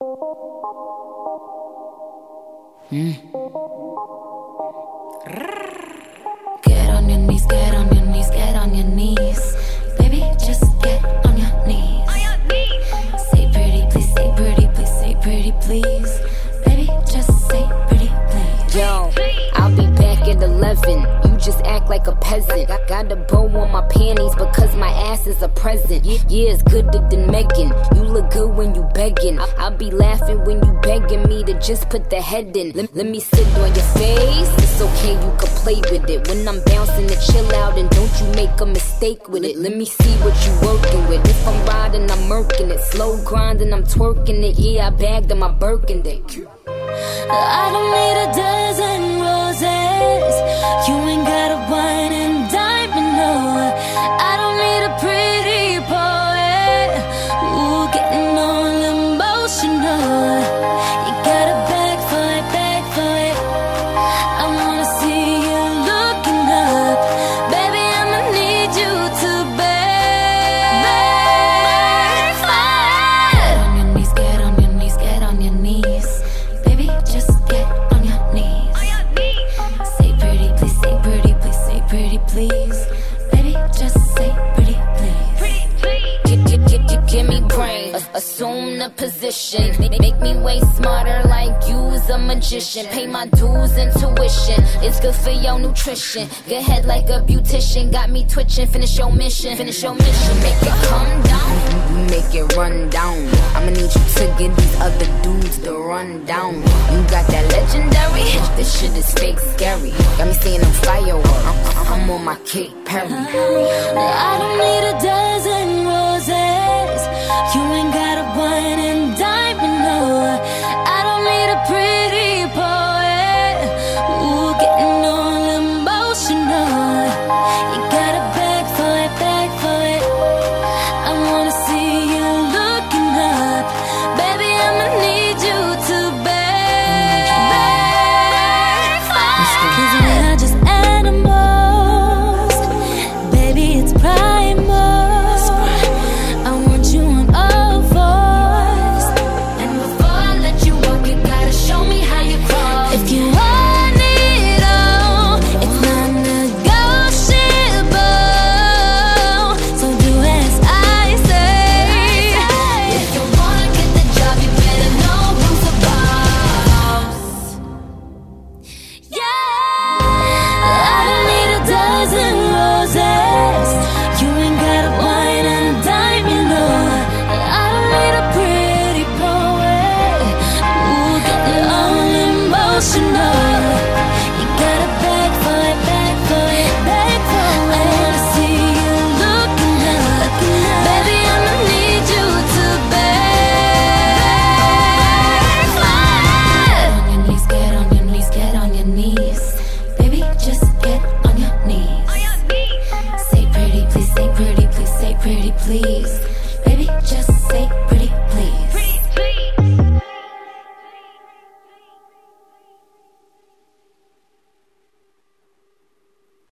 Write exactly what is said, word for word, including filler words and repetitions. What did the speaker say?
Mm. Get on your knees, get on your knees, get on your knees. Baby, just get on your knees. On your knees. Say pretty, please, say pretty, please, say pretty, please. Baby, just say pretty, please. Yo, I'll be back at eleven. You just act like a peasant. I got a bow on my panties because my ass is a present. Yeah, it's gooder than Megan. You look good when you begging. I'll be laughing when you begging me to just put the head in. Let, let me sit on your face. It's okay, you can play with it. When I'm bouncing to chill out, and don't you make a mistake with it. Let me see what you working with. If I'm riding, I'm murking it. Slow grinding, I'm twerking it. Yeah, I bagged on my Birkin day. I don't need a dozen roses. You ain't got a wine and diamond, no. I don't need a pretty poet. Ooh, getting all emotional. You gotta back for it, back for it. I wanna see you looking up. Baby, I'ma need you to back for it. Get on your knees, get on your knees, get on your knees. Baby, just get on your knees. On your knees. Say pretty, please, say pretty, please, say pretty, please. Baby, just say pretty, please. Pretty, please. Give, give, give, give, give me brain, assume the position. Make, make me way smarter like you's a magician. Pay my dues and tuition, it's good for your nutrition. Good head like a beautician, got me twitching. Finish your mission, finish your mission. Make it come down, you make it run down. I'ma need you to get these other dudes to run down. You got that legendary, this shit is fake scary. Got me seeing them fireworks, I'm, I'm on my Kate Perry. I don't need a dozen